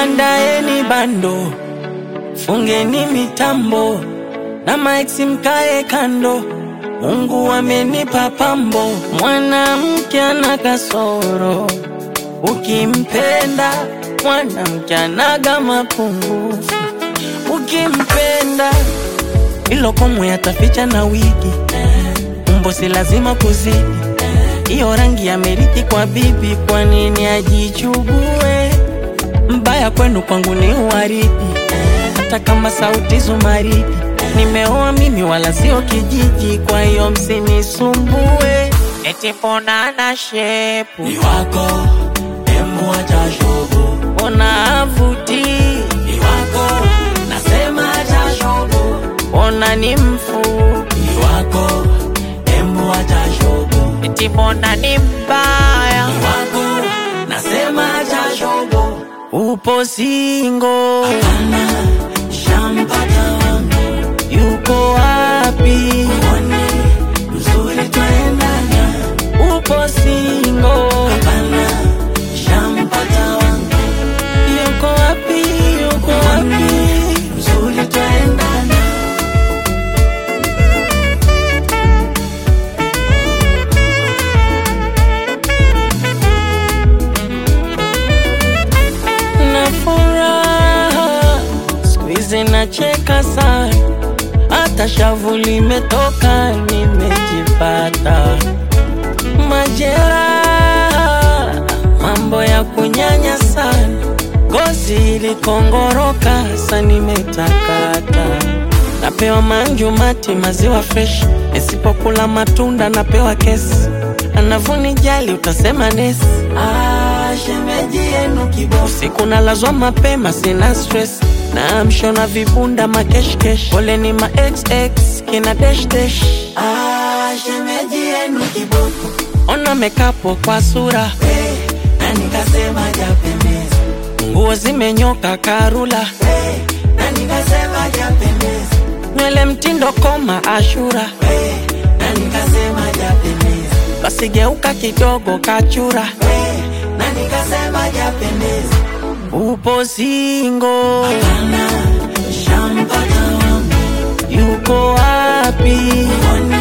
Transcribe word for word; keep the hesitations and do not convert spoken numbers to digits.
Andaeni bando, fungeni mitambo, na maeksi mkae kando. Mungu amenipa pambo. Mwanamke ana kasoro, ukimpenda mwanamke anaga mapungufu. Ukimpenda ilo komwe ataficha na wigi, umbo si lazima kuzidi. Iyo rangi ya meriti kwa bibi, kwa nini ajichugue? Mbaya kwenu kwangu ni uwaridi, hata kama sauti zumaridi. Nimeoa mimi wala sio kijiji, kwa hiyo msinisumbue. Eti mbona ana shepu ni wako, emu acha shobo. Mbona avuti ni wako, nasema acha shobo. Mbona ni mfupi ni wako, emu acha shobo. eti mbona ni mbaya ni wako, nasema acha shobo. Upo singo, hapana, shampata wangu. yuko wapi? Mwone, mzuri twaendana. Upo singo, Hapana, shampata wangu. yuko wapi? Yuko wapi? Mzuri twaendana. Na furaha squeeze na cheka sana, hata shavu limetoka, nimejipata. Majeraha, mambo ya kunyanya sana, gozi ilikongoroka, sasa nimetakata. Napewa manju mati maziwa fresh, nisipokula matunda napewa kesi. Anavunijali utasema nesi. Ah, shemeji yenu kibofu. Usiku nalazwa mapema sina stress, na mshona vibunda makeshkesh. Pole ni ma ex ex kina dash dash. Ah, shemeji yenu kibofu. Ona mekapo kwa sura, Hey, na nikasema japendeza. nguo zimenyoka karula, Hey, na nikasema japendeza. nywele mtindo koma ashura. Hey, na nikasema japendeza. Basi geuka kidogo kachura. Hey, na nikasema japendeza. Upo singo, Hapana, shampata wangu. yuko wapi? Mwone,